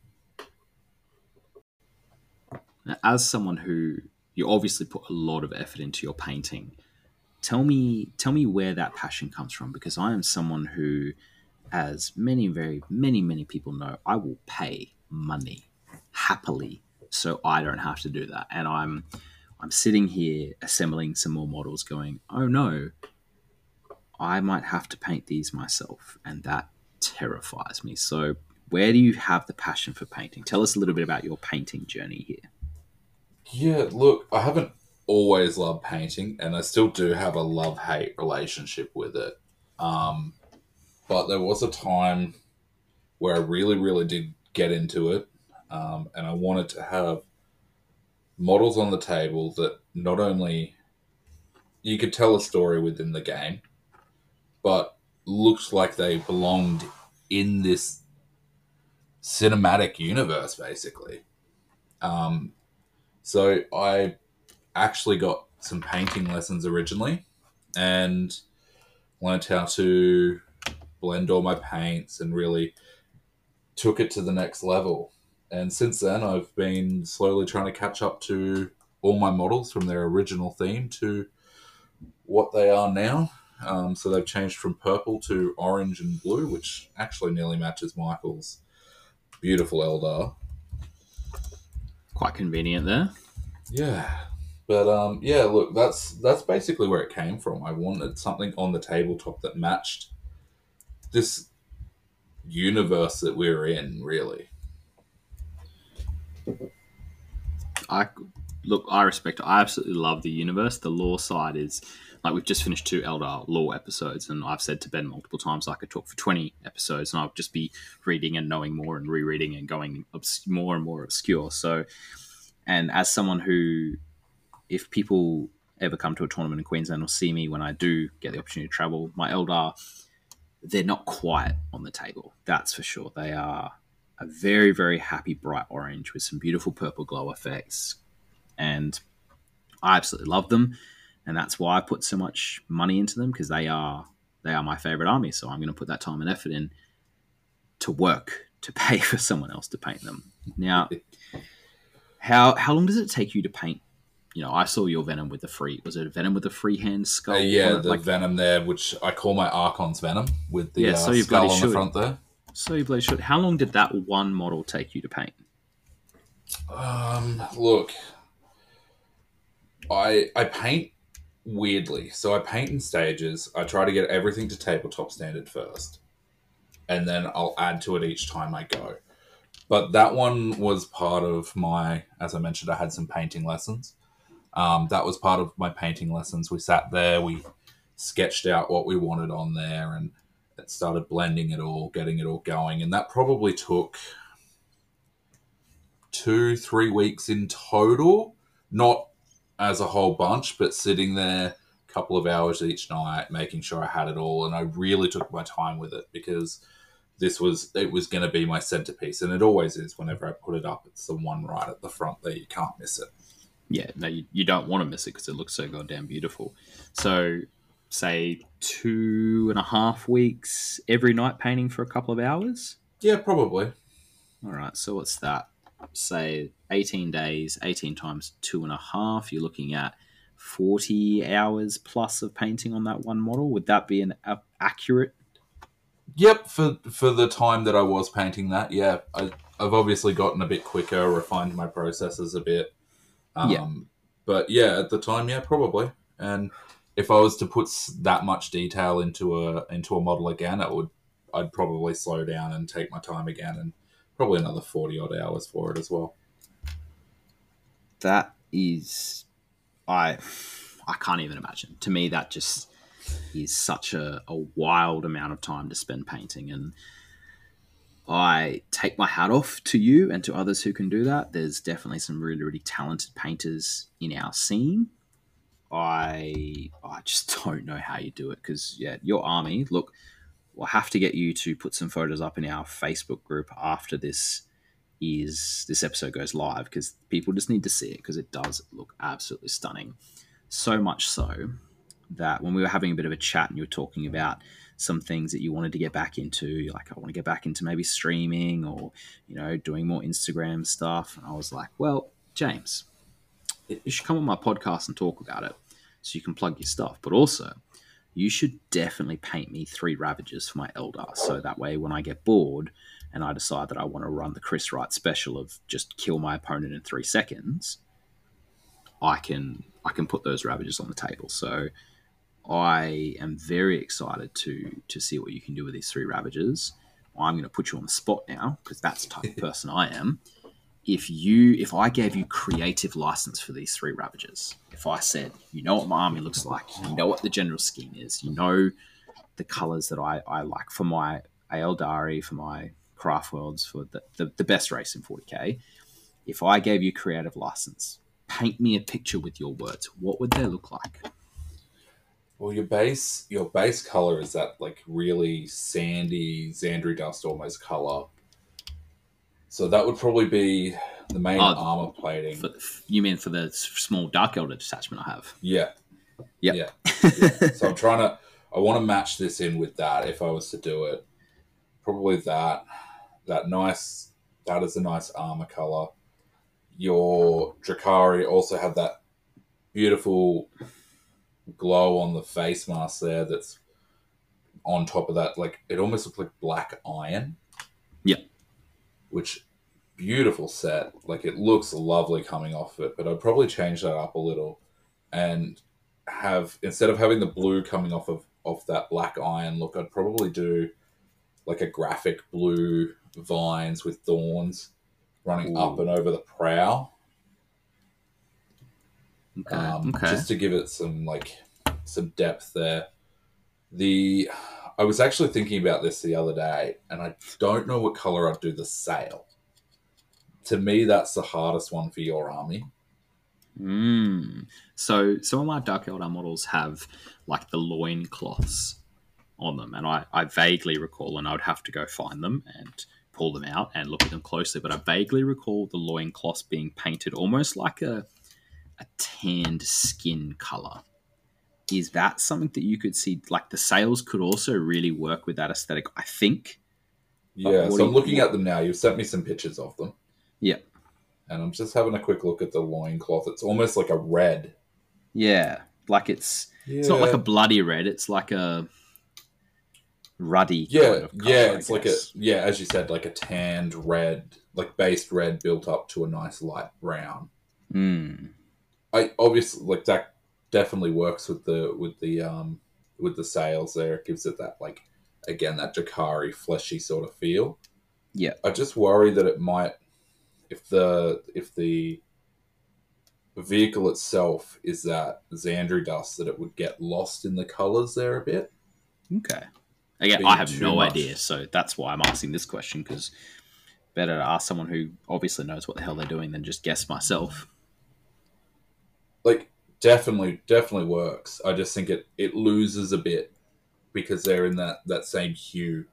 as someone who you obviously put a lot of effort into your painting, tell me where that passion comes from, because I am someone who, as many people know, I will pay money happily so I don't have to do that. And I'm sitting here assembling some more models going, oh no, I might have to paint these myself, and that terrifies me. So where do you have the passion for painting? Tell us a little bit about your painting journey here. Yeah, look, I haven't always loved painting, and I still do have a love-hate relationship with it. Um, but there was a time where I really, really did get into it, and I wanted to have models on the table that not only you could tell a story within the game, but looked like they belonged in this cinematic universe, basically. Um, so I actually got some painting lessons originally and learned how to blend all my paints and really took it to the next level. And since then, I've been slowly trying to catch up to all my models from their original theme to what they are now. So they've changed from purple to orange and blue, which actually nearly matches Michael's beautiful Eldar. Quite convenient there. Yeah. But yeah, look, that's basically where it came from. I wanted something on the tabletop that matched this universe that we're in, really. I look, I respect. I absolutely love the universe. The lore side is like we've just finished 2 Eldar lore episodes, and I've said to Ben multiple times I could talk for 20 episodes, and I'll just be reading and knowing more and rereading and going more and more obscure. So, and as someone who, if people ever come to a tournament in Queensland or see me when I do get the opportunity to travel, my Eldar, they're not quiet on the table. That's for sure. They are a very, very happy bright orange with some beautiful purple glow effects. And I absolutely love them. And that's why I put so much money into them, because they are my favorite army. So I'm going to put that time and effort in to work to pay for someone else to paint them. Now, how long does it take you to paint? You know, I saw your Venom with the free. Was it a Venom with the freehand skull? Yeah, on it? the Like, Venom there, which I call my Archon's Venom, with the yeah, so you skull bloody on should. the front there. So you bloody should. How long did that one model take you to paint? Look, I paint weirdly. So I paint in stages. I try to get everything to tabletop standard first, and then I'll add to it each time I go. But that one was part of my, as I mentioned, I had some painting lessons. That was part of my painting lessons. We sat there, we sketched out what we wanted on there, and it started blending it all, getting it all going. And that probably took 2-3 weeks in total, not as a whole bunch, but sitting there, couple of hours each night, making sure I had it all, and I really took my time with it because it was going to be my centerpiece, and it always is. Whenever I put it up, it's the one right at the front there. You can't miss it. Yeah, no, you don't want to miss it because it looks so goddamn beautiful. So, say 2.5 weeks every night painting for a couple of hours. Yeah, probably. All right, so what's that? Say 18 days, 18 times 2.5. You're looking at 40 hours plus of painting on that one model. Would that be an accurate? Yep, for the time that I was painting that, yeah. I've obviously gotten a bit quicker, refined my processes a bit. Yeah. But yeah, at the time, yeah, probably. And if I was to put that much detail into a model again, I'd probably slow down and take my time again, and probably another 40 odd hours for it as well. That is, I can't even imagine. To me, that just is such a wild amount of time to spend painting, and I take my hat off to you and to others who can do that. There's definitely some really, really talented painters in our scene. I just don't know how you do it because, yeah, your army, look, we'll have to get you to put some photos up in our Facebook group after this episode goes live because people just need to see it because it does look absolutely stunning. So much so that when we were having a bit of a chat and you were talking about some things that you wanted to get back into, you're like, I want to get back into maybe streaming or, doing more Instagram stuff. And I was like, well, James, you should come on my podcast and talk about it so you can plug your stuff. But also, you should definitely paint me 3 Ravagers for my Eldar. So that way, when I get bored and I decide that I want to run the Chris Wright special of just kill my opponent in 3 seconds, I can put those Ravagers on the table. So I am very excited to see what you can do with these 3 Ravagers. I'm going to put you on the spot now because that's the type of person I am. If I gave you creative license for these 3 Ravagers, if I said, you know what my army looks like, you know what the general scheme is, you know the colors that I like for my Aeldari, for my Craft Worlds, for the best race in 40k, if I gave you creative license, paint me a picture with your words, what would they look like? Well, your base color is that like really sandy Xandri Dust almost color. So that would probably be the main armor plating. You mean for the small Dark Elder detachment I have? Yeah. Yep. Yeah. So I want to match this in with that if I was to do it. Probably that is a nice armor color. Your Drakari also had that beautiful glow on the face mask there that's on top of that. Like, it almost looked like black iron. Yeah. Which, beautiful set. Like, it looks lovely coming off it, but I'd probably change that up a little and have, instead of having the blue coming off that black iron look, I'd probably do like a graphic blue vines with thorns running up and over the prow. Okay. Just to give it some depth there. I was actually thinking about this the other day, and I don't know what color I'd do the sail. To me, that's the hardest one for your army. So some of my Dark Eldar models have like the loin cloths on them, and I vaguely recall, and I would have to go find them and pull them out and look at them closely, but I vaguely recall the loin cloths being painted almost like a tanned skin color. Is that something that you could see? Like, the sails could also really work with that aesthetic, I think. Yeah, so I'm looking at them now. You've sent me some pictures of them. Yeah. And I'm just having a quick look at the loincloth. It's almost like a red. Yeah. Like it's not like a bloody red. It's like a ruddy kind of color, it's like as you said, like a tanned red, like based red built up to a nice light brown. I obviously, like, that definitely works with the sails there. It gives it that, like, again, that Drakari fleshy sort of feel. Yeah. I just worry that it might, if the vehicle itself is that Xandri Dust, that it would get lost in the colors there a bit. Okay. Again, I have no idea, so that's why I'm asking this question, because better to ask someone who obviously knows what the hell they're doing than just guess myself. Like, definitely works. I just think it loses a bit because they're in that same hue.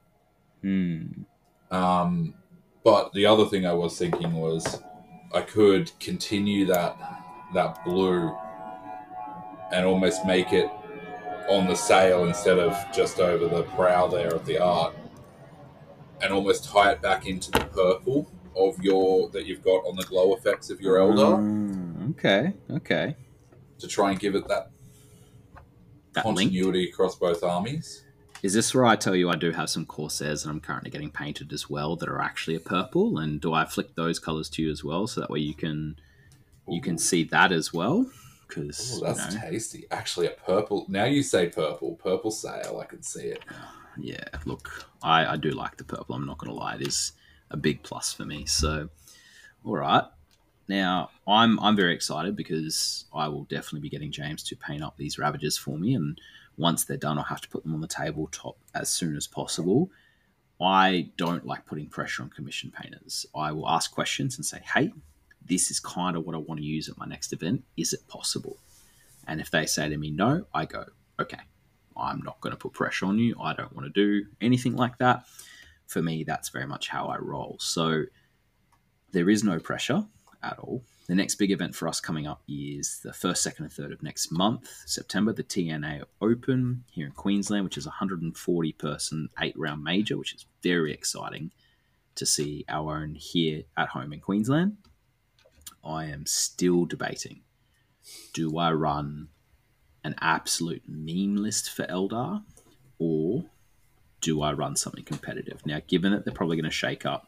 But the other thing I was thinking was I could continue that blue and almost make it on the sail instead of just over the prow there of the art, and almost tie it back into the purple of your that you've got on the glow effects of your Eldar Okay. to try and give it that continuity across both armies. Is this where I tell you I do have some Corsairs that I'm currently getting painted as well that are actually a purple? And do I flick those colors to you as well, so that way you can see that as well? Because that's tasty. Actually, a purple. Now you say purple sail. I can see it. Yeah, look, I do like the purple. I'm not going to lie; it is a big plus for me. So, all right. Now, I'm very excited because I will definitely be getting James to paint up these Ravagers for me, and once they're done, I'll have to put them on the tabletop as soon as possible. I don't like putting pressure on commission painters. I will ask questions and say, hey, this is kind of what I want to use at my next event. Is it possible? And if they say to me no, I go, okay, I'm not going to put pressure on you. I don't want to do anything like that. For me, that's very much how I roll. So there is no pressure at all. The next big event for us coming up is the 1st, 2nd, and 3rd of next month, September, the TNA Open here in Queensland, which is a 140-person 8-round major, which is very exciting to see our own here at home in Queensland. I am still debating, do I run an absolute meme list for Eldar, or do I run something competitive? Now, given that they're probably going to shake up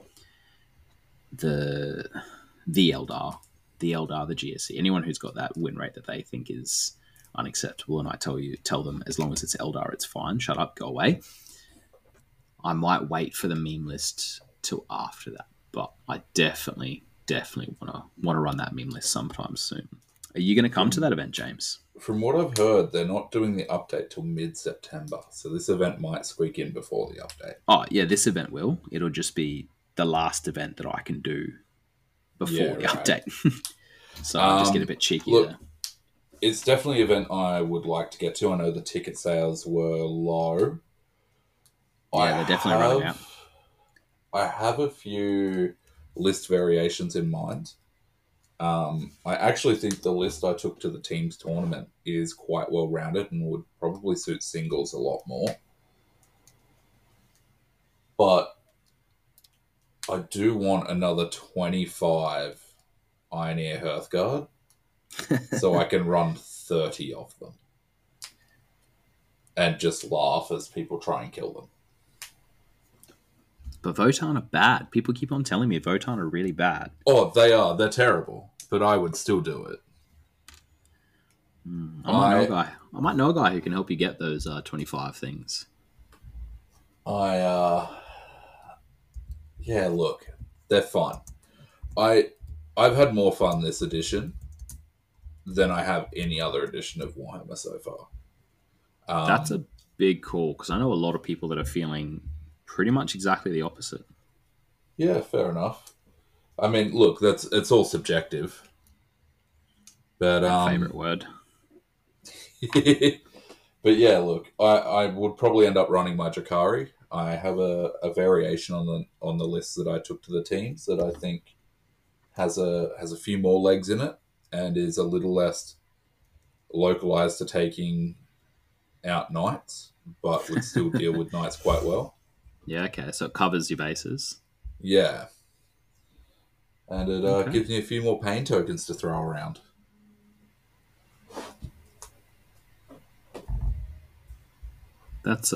the Eldar, the GSC, anyone who's got that win rate that they think is unacceptable, and I tell them as long as it's Eldar, it's fine. Shut up, go away. I might wait for the meme list till after that, but I definitely want to run that meme list sometime soon. Are you going to come to that event, James? From what I've heard, they're not doing the update till mid-September, so this event might squeak in before the update. Oh yeah, this event will. It'll just be the last event that I can do before the update. So I'll just get a bit cheeky there. It's definitely an event I would like to get to. I know the ticket sales were low. Yeah, they're definitely running out. I have a few list variations in mind. I actually think the list I took to the teams tournament is quite well rounded and would probably suit singles a lot more. But I do want another 25 Iron Ear Hearthguard so I can run 30 of them and just laugh as people try and kill them. But Votann are bad. People keep on telling me Votann are really bad. Oh, they are. They're terrible. But I would still do it. I might know a guy who can help you get those 25 things. Yeah, look, they're fun. I've had more fun this edition than I have any other edition of Warhammer so far. That's a big call, because I know a lot of people that are feeling pretty much exactly the opposite. Yeah, fair enough. I mean, look, it's all subjective. But favorite word. But yeah, look, I would probably end up running my Jakari. I have a variation on the list that I took to the teams that I think has a few more legs in it and is a little less localized to taking out knights, but would still deal with knights quite well. Yeah, okay, so it covers your bases. Yeah. And it gives me a few more pain tokens to throw around. That's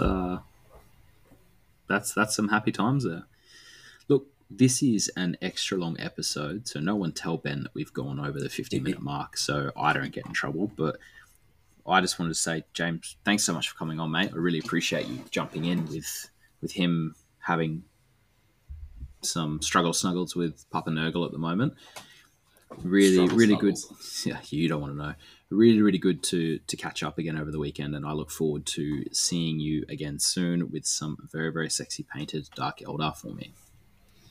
some happy times there. Look, this is an extra long episode, so no one tell Ben that we've gone over the 50-minute mark, so I don't get in trouble. But I just wanted to say, James, thanks so much for coming on, mate. I really appreciate you jumping in with him having some snuggles with Papa Nurgle at the moment. Really good. Yeah, you don't want to know. Really good to catch up again over the weekend, and I look forward to seeing you again soon with some very, very sexy painted Dark Eldar for me.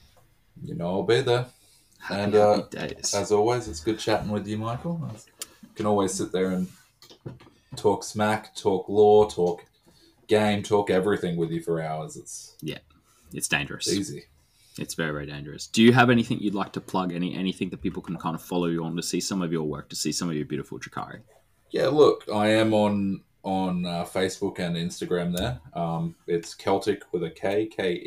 You know I'll be there. Happy days. As always, it's good chatting with you, Michael. can always sit there and talk smack, talk lore, talk game, talk everything with you for hours. It's dangerous. Easy. It's very, very dangerous. Do you have anything you'd like to plug? Anything that people can kind of follow you on to see some of your work, to see some of your beautiful Drakari? Yeah, look, I am on Facebook and Instagram there. It's Celtic with a K,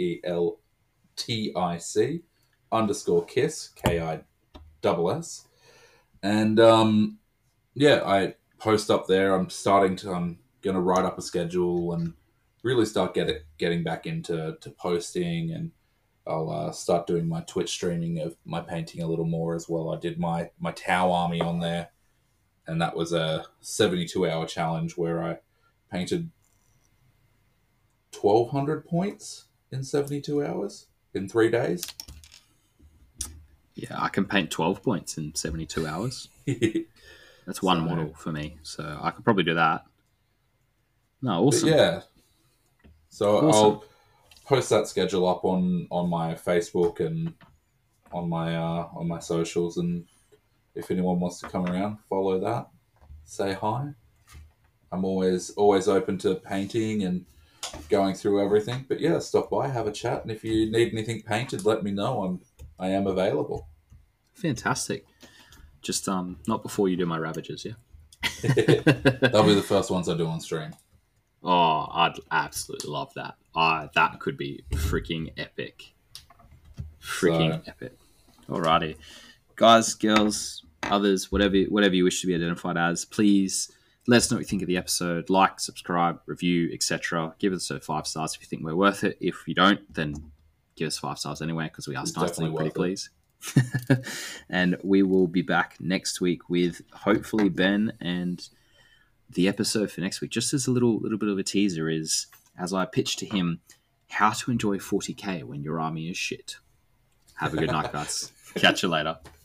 KELTIC _KISS, KISS. And I post up there. I'm going to write up a schedule and really start getting back into posting, and I'll start doing my Twitch streaming of my painting a little more as well. I did my Tau Army on there, and that was a 72-hour challenge where I painted 1,200 points in 72 hours in 3 days. Yeah, I can paint 12 points in 72 hours. That's one model for me, so I could probably do that. No, awesome. But yeah. So awesome. I'll post that schedule up on my Facebook and on my socials, and if anyone wants to come around, follow that, say hi. I'm always open to painting and going through everything. But yeah, stop by, have a chat, and if you need anything painted, let me know. I am available. Fantastic. Just not before you do my Ravages, yeah? They'll be the first ones I do on stream. Oh, I'd absolutely love that. That could be freaking epic. Epic. Alrighty. Guys, girls, others, whatever you wish to be identified as, please let us know what you think of the episode. Like, subscribe, review, etc. Give us 5 stars if you think we're worth it. If you don't, then give us 5 stars anyway, because we are starting pretty please. And we will be back next week with hopefully Ben, and the episode for next week, just as a little bit of a teaser, is as I pitched to him how to enjoy 40k when your army is shit. Have a good night, guys. Catch you later.